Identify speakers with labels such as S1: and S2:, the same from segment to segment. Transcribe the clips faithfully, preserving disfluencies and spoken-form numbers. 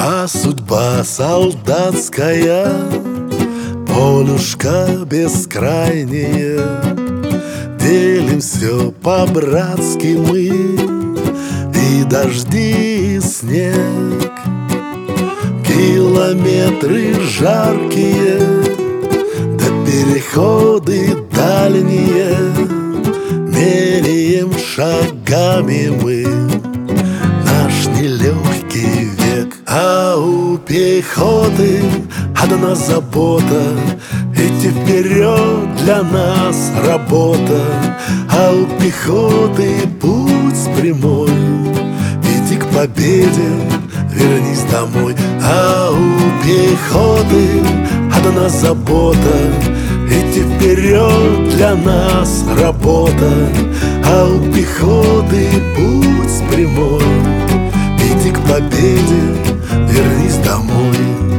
S1: А судьба солдатская, полюшка бескрайняя, делим все по-братски мы, и дожди, и снег, километры жаркие, да переходы дальние, меряем шагами мы наш нелегкий век. А у пехоты одна забота — идти вперед, для нас работа. А у пехоты путь прямой — иди к победе, вернись домой. А у пехоты одна забота — идти вперед, для нас работа. А у пехоты путь прямой — иди к победе, вернись домой.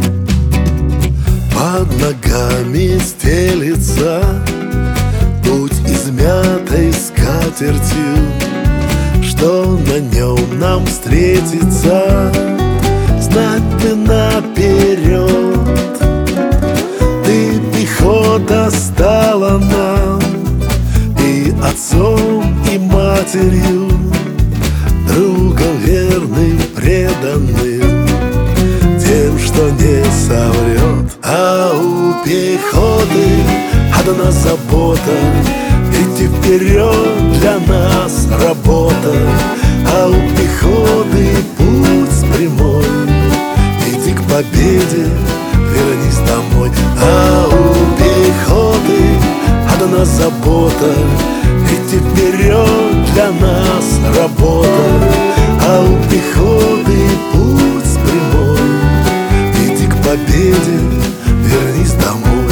S1: Под ногами стелится путь измятой скатертью, что на нем нам встретится, знать бы наперед. Ты, пехота, стала нам и отцом, и матерью, другом верным, преданным, тем, что не соврет. А у пехоты одна забота — идти вперед, для нас работа. А у пехоты путь прямой — иди к победе, вернись домой. А у пехоты одна забота — идти вперед, для нас работа. А у пехоты путь прямой — иди к победе, вернись домой.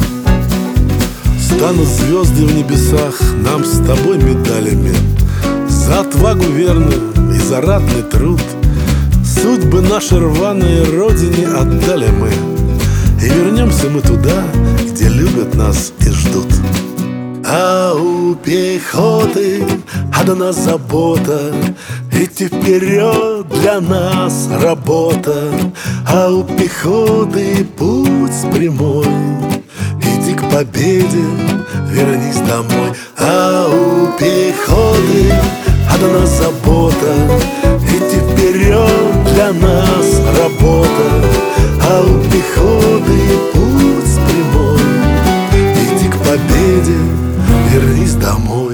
S1: Станут звезды в небесах нам с тобой медалями за отвагу верную и за ратный труд. Судьбы наши рваные родине отдали мы, и вернемся мы туда, где любят нас и ждут. А у пехоты одна забота — идти вперед, для нас работа. А у пехоты путь прямой — иди к победе, вернись домой. А у пехоты одна забота — идти вперед, для нас работа. А у пехоты путь прямой — иди к победе, вернись домой.